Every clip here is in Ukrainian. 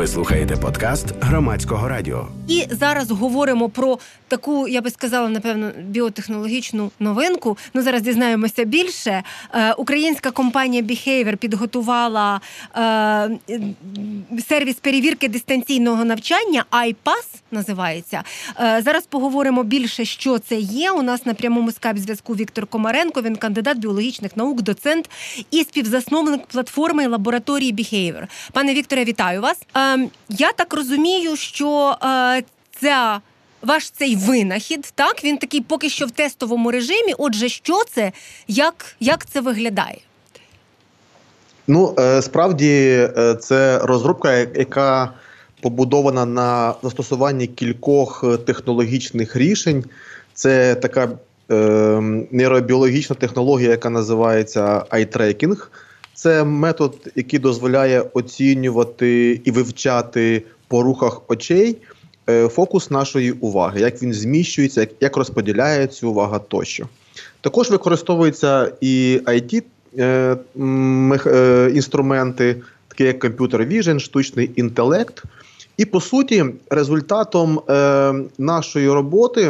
Ви слухаєте подкаст Громадського радіо. І зараз говоримо про таку, я би сказала, напевно, біотехнологічну новинку. Зараз дізнаємося більше. Українська компанія Behavior підготувала сервіс перевірки дистанційного навчання, iPass називається. Зараз поговоримо більше, що це є. У нас на прямому скайп-зв'язку Віктор Комаренко, він кандидат біологічних наук, доцент і співзасновник платформи лабораторії Behavior. Пане Вікторе, вітаю вас. Я так розумію, що ваш цей винахід, так, він такий поки що в тестовому режимі. Отже, що це, як це виглядає? Справді, це розробка, яка побудована на застосуванні кількох технологічних рішень. Це така нейробіологічна технологія, яка називається eye-tracking. Це метод, який дозволяє оцінювати і вивчати по рухах очей фокус нашої уваги, як він зміщується, як розподіляється увага тощо. Також використовуються і IT-інструменти, такі як Computer Vision, штучний інтелект. І, по суті, результатом нашої роботи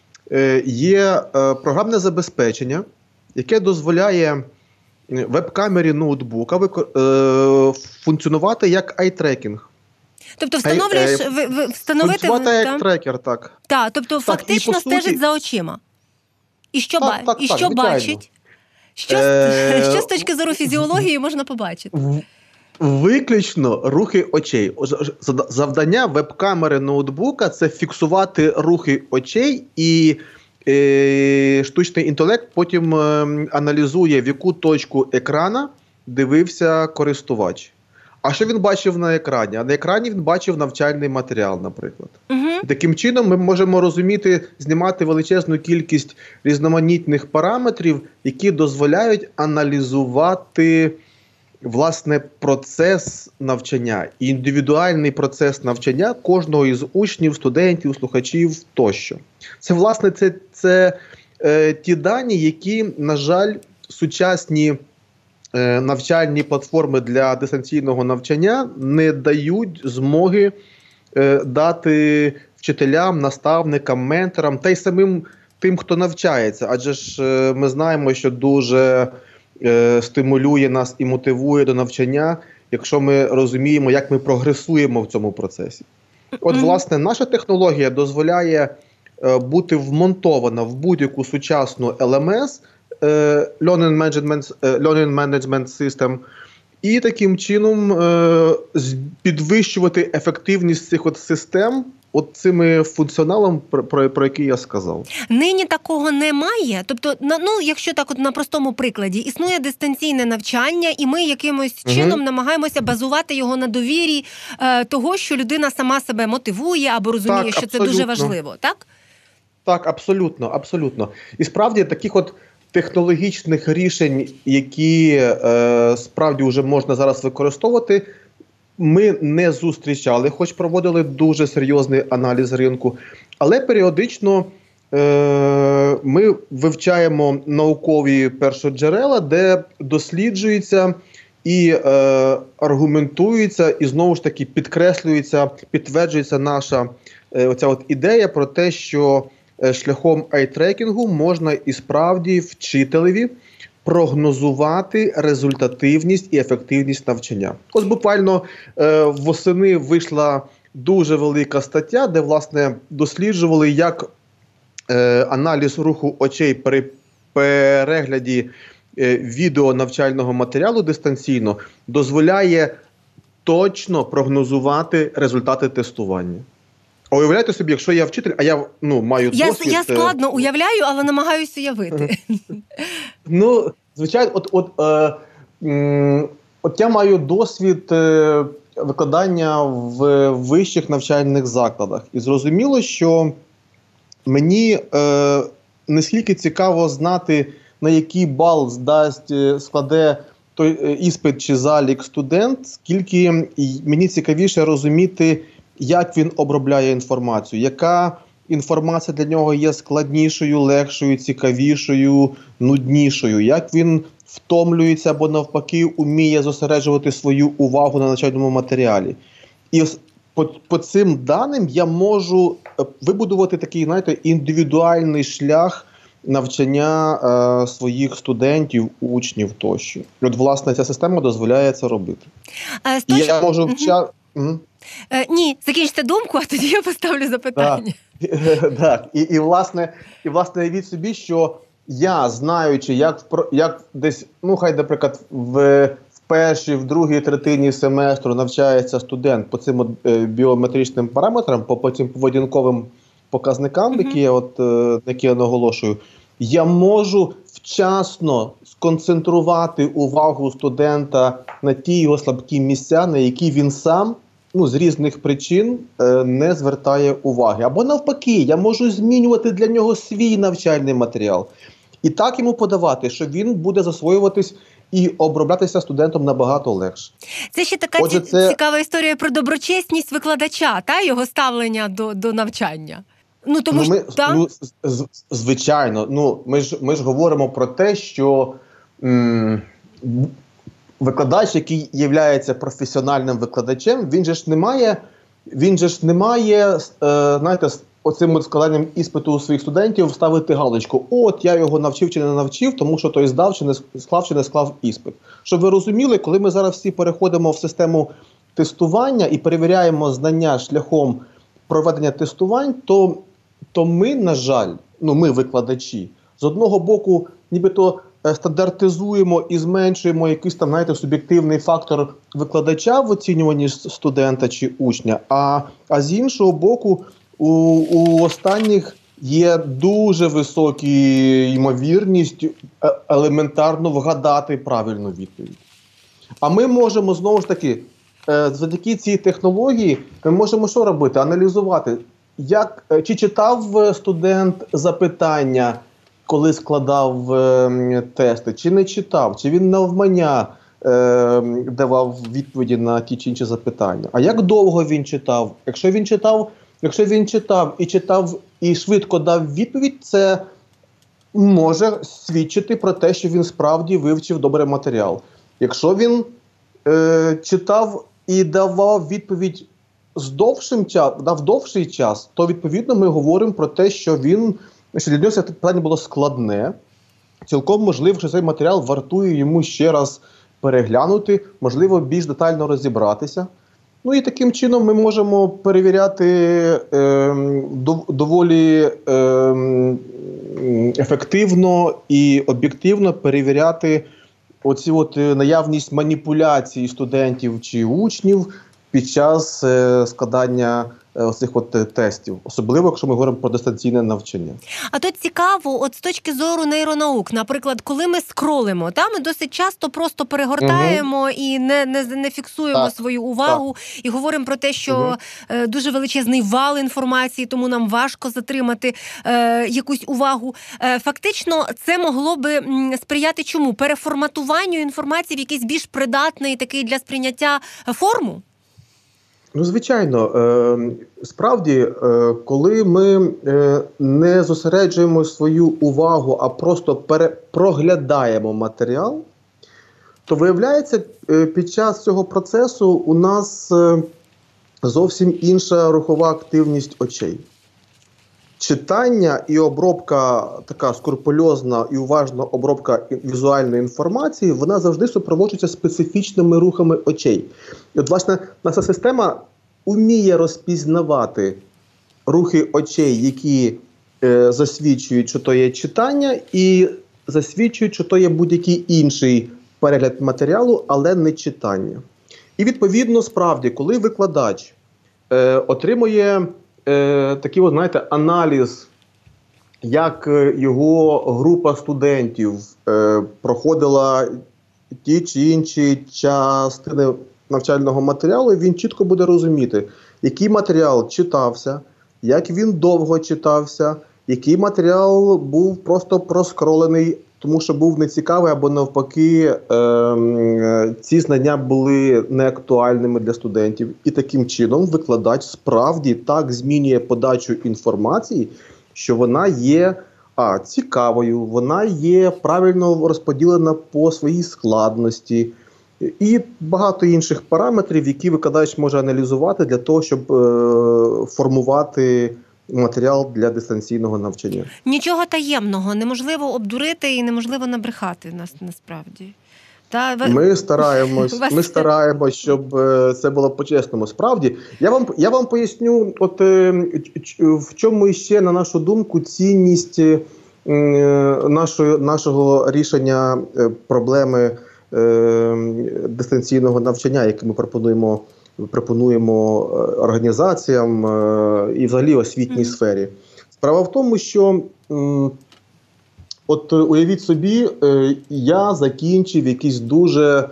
є програмне забезпечення, яке дозволяє веб-камері ноутбука функціонувати як eye-tracking. Тобто встановити як трекер, так. Так, тобто фактично стежить за очима. І що бачить? Що з точки зору фізіології можна побачити? Виключно рухи очей. Завдання веб-камери ноутбука – це фіксувати рухи очей, і штучний інтелект потім аналізує, в яку точку екрана дивився користувач. А що він бачив на екрані? А на екрані він бачив навчальний матеріал, наприклад. І таким чином ми можемо розуміти, знімати величезну кількість різноманітних параметрів, які дозволяють аналізувати, власне, процес навчання, індивідуальний процес навчання кожного із учнів, студентів, слухачів тощо. Це, власне, це ті дані, які, на жаль, сучасні навчальні платформи для дистанційного навчання не дають змоги дати вчителям, наставникам, менторам та й самим тим, хто навчається. Адже ж ми знаємо, що дуже стимулює нас і мотивує до навчання, якщо ми розуміємо, як ми прогресуємо в цьому процесі. От, власне, наша технологія дозволяє бути вмонтована в будь-яку сучасну LMS, Learning Management System, і таким чином підвищувати ефективність цих систем цими функціоналом, про який я сказав. Нині такого немає? Тобто, якщо так на простому прикладі, існує дистанційне навчання, і ми якимось чином намагаємося базувати його на довірі того, що людина сама себе мотивує або розуміє, так, що це дуже важливо, так? Так, абсолютно. І справді таких технологічних рішень, які справді вже можна зараз використовувати, ми не зустрічали, хоч проводили дуже серйозний аналіз ринку. Але періодично ми вивчаємо наукові першоджерела, де досліджується і аргументується, і знову ж таки підкреслюється, підтверджується наша оця ідея про те, що шляхом eye-трекінгу можна і справді вчителеві прогнозувати результативність і ефективність навчання. Ось буквально восени вийшла дуже велика стаття, де, власне, досліджували, як аналіз руху очей при перегляді відео навчального матеріалу дистанційно дозволяє точно прогнозувати результати тестування. Уявляєте собі, якщо я вчитель, а я маю досвід... Я складно уявляю, але намагаюся уявити. Звичайно, я маю досвід викладання в вищих навчальних закладах. І зрозуміло, що мені не скільки цікаво знати, на який бал складе той іспит чи залік студент, скільки мені цікавіше розуміти, як він обробляє інформацію, яка інформація для нього є складнішою, легшою, цікавішою, нуднішою, як він втомлюється або навпаки уміє зосереджувати свою увагу на навчальному матеріалі. І по цим даним я можу вибудувати такий, знаєте, індивідуальний шлях навчання своїх студентів, учнів тощо. І от, власне, ця система дозволяє це робити. І я можу Ні, закінчте думку, а тоді я поставлю запитання. Так. І власне, уявіть собі, що я, знаючи, як десь, хай, наприклад, в першій, в другій третині семестру навчається студент по цим біометричним параметрам, по цим поведінковим показникам, які я наголошую, я можу вчасно сконцентрувати увагу студента на ті його слабкі місця, на які він сам з різних причин не звертає уваги. Або навпаки, я можу змінювати для нього свій навчальний матеріал. І так йому подавати, що він буде засвоюватись і оброблятися студентом набагато легше. Це ще така цікава історія про доброчесність викладача, його ставлення до навчання. Звичайно. Ми ж говоримо про те, що викладач, який є професіональним викладачем, він же ж не має, знаєте, оцим складанням іспиту у своїх студентів ставити галочку. От, я його навчив чи не навчив, тому що той здав чи не склав іспит. Щоб ви розуміли, коли ми зараз всі переходимо в систему тестування і перевіряємо знання шляхом проведення тестувань, то ми, на жаль, ми викладачі, з одного боку, нібито стандартизуємо і зменшуємо якийсь там, знаєте, суб'єктивний фактор викладача в оцінюванні студента чи учня, а з іншого боку, у останніх є дуже висока ймовірність елементарно вгадати правильну відповідь. А ми можемо, знову ж таки, завдяки цій технології, ми можемо що робити? Аналізувати, чи читав студент запитання, коли складав тести, чи не читав, чи він навмання давав відповіді на ті чи інші запитання. А як довго він читав? Якщо він читав і швидко дав відповідь, це може свідчити про те, що він справді вивчив добре матеріал. Якщо він читав і давав відповідь дав довший час, то, відповідно, ми говоримо про те, що для нього це питання було складне. Цілком можливо, що цей матеріал вартує йому ще раз переглянути, можливо, більш детально розібратися. І таким чином ми можемо перевіряти доволі ефективно і об'єктивно перевіряти наявність маніпуляцій студентів чи учнів під час складання цих тестів, особливо, якщо ми говоримо про дистанційне навчання. А тут цікаво, з точки зору нейронаук, наприклад, коли ми скролимо, ми досить часто просто перегортаємо і не фіксуємо свою увагу, і говоримо про те, що дуже величезний вал інформації, тому нам важко затримати якусь увагу. Фактично, це могло би сприяти чому? Переформатуванню інформації в якийсь більш придатний такий для сприйняття форму? Звичайно. Справді, коли ми не зосереджуємо свою увагу, а просто проглядаємо матеріал, то виявляється, під час цього процесу у нас зовсім інша рухова активність очей. Читання і обробка, така скрупульозна і уважна обробка візуальної інформації, вона завжди супроводжується специфічними рухами очей. І власне, наша система вміє розпізнавати рухи очей, які засвідчують, що то є читання, і засвідчують, що то є будь-який інший перегляд матеріалу, але не читання. І відповідно, справді, коли викладач отримує такий, аналіз, як його група студентів проходила ті чи інші частини навчального матеріалу, він чітко буде розуміти, який матеріал читався, як він довго читався, який матеріал був просто проскролений, тому що був нецікавий, або навпаки, ці знання були неактуальними для студентів. І таким чином викладач справді так змінює подачу інформації, що вона є цікавою, вона є правильно розподілена по своїй складності. і багато інших параметрів, які викладач може аналізувати для того, щоб формувати матеріал для дистанційного навчання. Нічого таємного, неможливо обдурити і неможливо набрехати нас насправді. Ми стараємось, щоб це було по-чесному. Справді, я вам поясню, в чому ще, на нашу думку, цінність нашого рішення проблеми дистанційного навчання, яке ми пропонуємо організаціям і взагалі освітній сфері. Справа в тому, що уявіть собі, я закінчив якісь дуже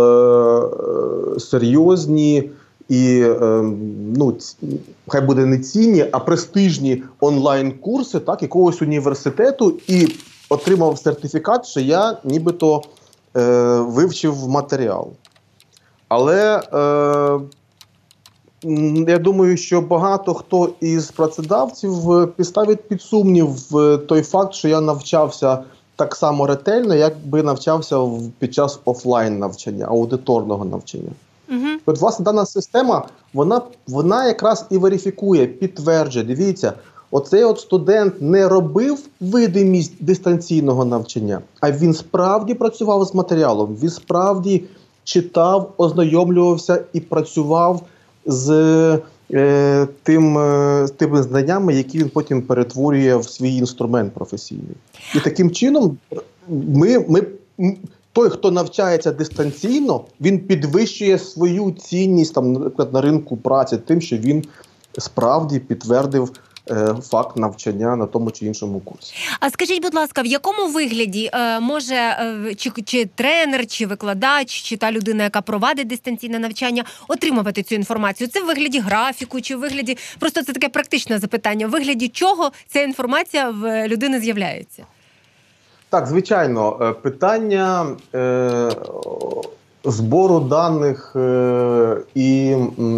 серйозні і, хай буде не цінні, а престижні онлайн-курси якогось університету і отримав сертифікат, що я нібито вивчив матеріал. Але я думаю, що багато хто із працедавців підставить під сумнів той факт, що я навчався так само ретельно, як би навчався під час офлайн навчання, аудиторного навчання. От, власне, дана система, вона якраз і верифікує, підтверджує. Дивіться, оцей студент не робив видимість дистанційного навчання, а він справді працював з матеріалом, він справді читав, ознайомлювався і працював з тими знаннями, які він потім перетворює в свій інструмент професійний. І таким чином той, хто навчається дистанційно, він підвищує свою цінність, наприклад, на ринку праці тим, що він справді підтвердив факт навчання на тому чи іншому курсі. А скажіть, будь ласка, в якому вигляді може чи тренер, чи викладач, чи та людина, яка провадить дистанційне навчання, отримувати цю інформацію? Це в вигляді графіку, чи в вигляді, просто це таке практичне запитання, в вигляді чого ця інформація в людини з'являється? Так, звичайно, питання збору даних і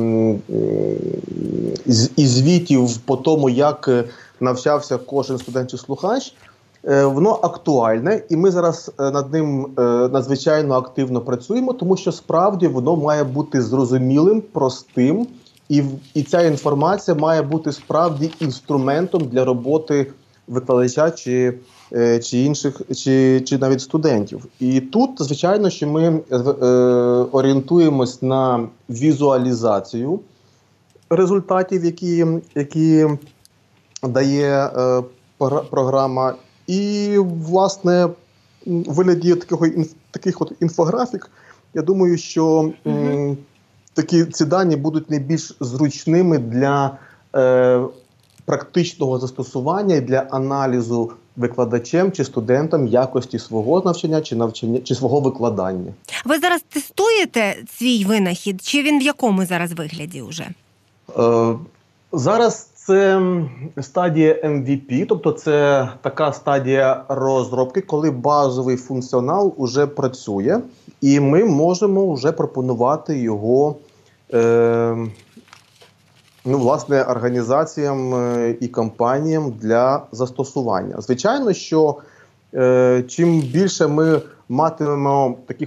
звітів по тому, як навчався кожен студент чи слухач, воно актуальне, і ми зараз над ним надзвичайно активно працюємо, тому що справді воно має бути зрозумілим, простим, і ця інформація має бути справді інструментом для роботи викладача чи інших, чи навіть студентів. І тут, звичайно, що ми орієнтуємось на візуалізацію результатів, які дає програма. І, власне, в вигляді таких інфографік, я думаю, що ці дані будуть найбільш зручними для практичного застосування і для аналізу викладачем чи студентам якості свого навчання чи свого викладання. Ви зараз тестуєте свій винахід, чи він в якому зараз вигляді вже? Зараз це стадія MVP, тобто це така стадія розробки, коли базовий функціонал вже працює, і ми можемо вже пропонувати його власне, організаціям і компаніям для застосування. Звичайно, що чим більше ми матимемо таких,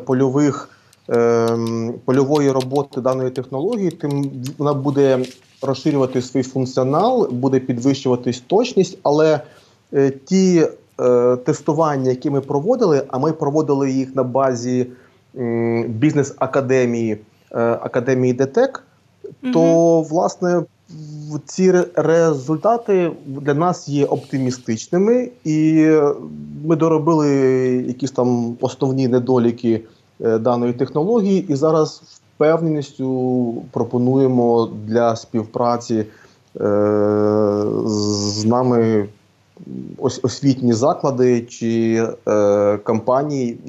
польової роботи даної технології, тим вона буде розширювати свій функціонал, буде підвищуватись точність, але ті тестування, які ми проводили, а ми проводили їх на базі бізнес-академії, академії ДТЕК, то, власне, ці результати для нас є оптимістичними, і ми доробили якісь там основні недоліки даної технології, і зараз з впевненістю пропонуємо для співпраці з нами освітні заклади чи компанії,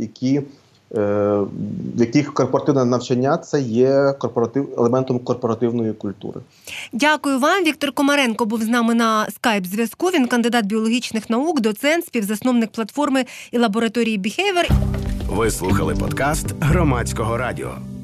в яких корпоративне навчання – це є елементом корпоративної культури. Дякую вам. Віктор Комаренко був з нами на скайп-зв'язку. Він кандидат біологічних наук, доцент, співзасновник платформи і лабораторії Behavior. Ви слухали подкаст Громадського радіо.